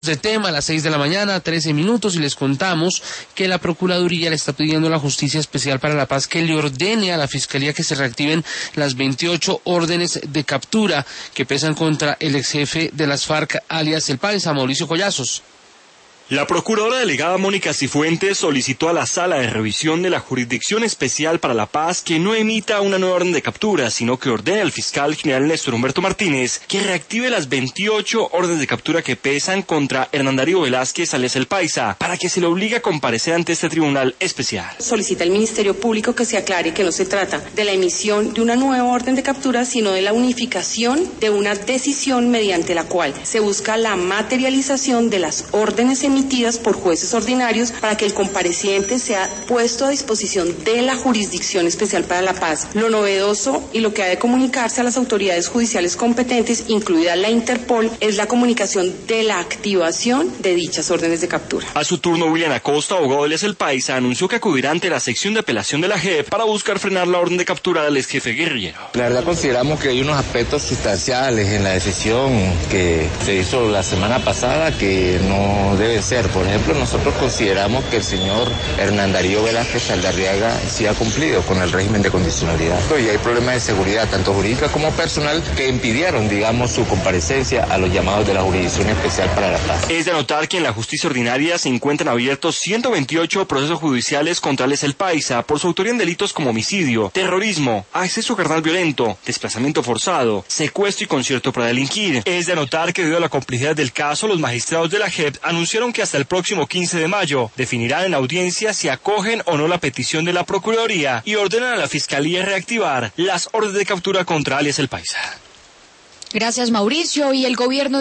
De tema a las 6 de la mañana, 13 minutos, y les contamos que la Procuraduría le está pidiendo a la Justicia Especial para la Paz que le ordene a la Fiscalía que se reactiven las 28 órdenes de captura que pesan contra el ex jefe de las FARC, alias El Paisa, Mauricio Collazos. La procuradora delegada Mónica Cifuentes solicitó a la Sala de Revisión de la Jurisdicción Especial para la Paz que no emita una nueva orden de captura, sino que ordene al fiscal general Néstor Humberto Martínez que reactive las 28 órdenes de captura que pesan contra Hernán Darío Velázquez, alias El Paisa, para que se le obligue a comparecer ante este tribunal especial. Solicita al Ministerio Público que se aclare que no se trata de la emisión de una nueva orden de captura, sino de la unificación de una decisión mediante la cual se busca la materialización de las órdenes emitidas por jueces ordinarios para que el compareciente sea puesto a disposición de la Jurisdicción Especial para la Paz. Lo novedoso y lo que ha de comunicarse a las autoridades judiciales competentes, incluida la Interpol, es la comunicación de la activación de dichas órdenes de captura. A su turno, William Acosta, abogado de El Paisa, anunció que acudirá ante la sección de apelación de la JEP para buscar frenar la orden de captura del ex jefe guerrillero. La verdad consideramos que hay unos aspectos sustanciales en la decisión que se hizo la semana pasada que no deben ser. Por ejemplo, nosotros consideramos que el señor Hernán Darío Velázquez Saldarriaga sí ha cumplido con el régimen de condicionalidad. Y hay problemas de seguridad, tanto jurídica como personal, que impidieron, digamos, su comparecencia a los llamados de la Jurisdicción Especial para la Paz. Es de anotar que en la justicia ordinaria se encuentran abiertos 128 procesos judiciales contra El Paisa por su autoría en delitos como homicidio, terrorismo, acceso carnal violento, desplazamiento forzado, secuestro y concierto para delinquir. Es de anotar que debido a la complejidad del caso, los magistrados de la JEP anunciaron que hasta el próximo 15 de mayo definirán en audiencia si acogen o no la petición de la Procuraduría y ordenan a la Fiscalía reactivar las órdenes de captura contra alias El Paisa. Gracias, Mauricio. Y el gobierno